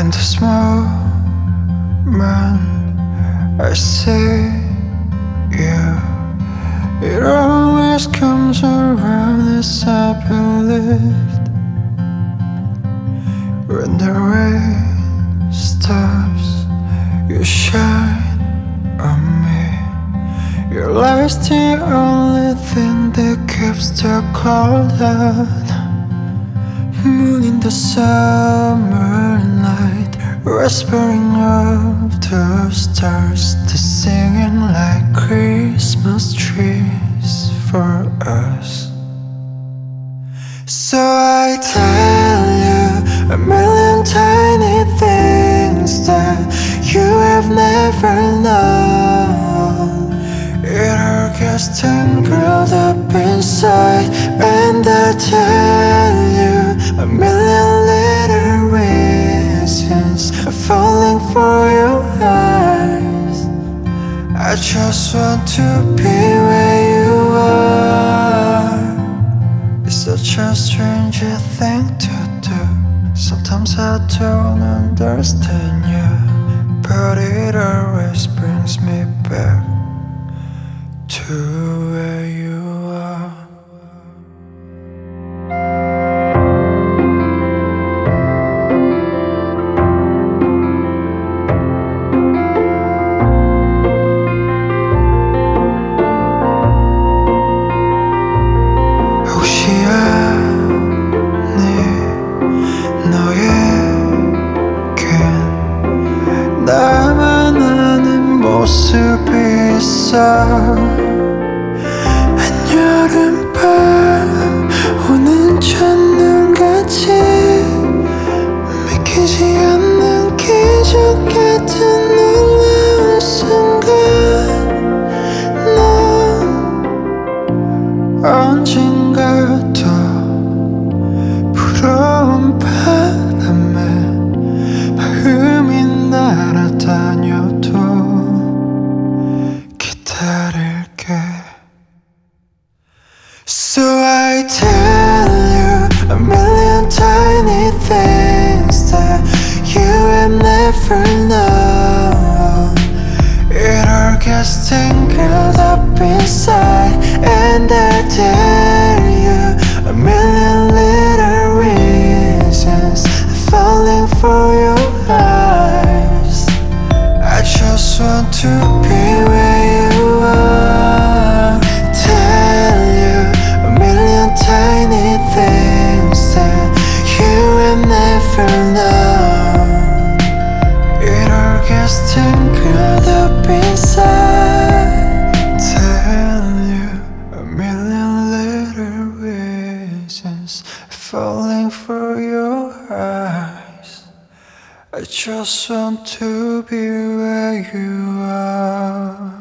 In this moment I see you. It always comes around as I believed. When the rain stops, you shine on me. Your light's the only thing that keeps the cold out. Moon in the summer night, whispering of the stars, they're singing like Christmas trees for us. So I tell you a million tiny things that you have never known. It all gets tangled up inside, and I tell you a million little reasons I'm falling for your eyes. I just want to be where you are. It's such a strange thing to do. Sometimes I don't understand you, but it always brings me back to where you are. 혹시 아니 너에겐 나만 아는 모습이 있어. 한여름밤 오는 첫눈같이 믿기지 않는 기적 같은 놀라운 순간, 넌 언젠가 또 부러운 바람에 마음이 날아다녀도 기다릴게. So I tell you a million tiny things that you have never known. It all gets tangled up inside, and I tell you a million little reasons I'm falling for your eyes. I just want to be where you are. Tell you a million tiny things that you have never known. It all gets tangled up inside. Tell you a million little reasons falling for your eyes. I just want to be where you are.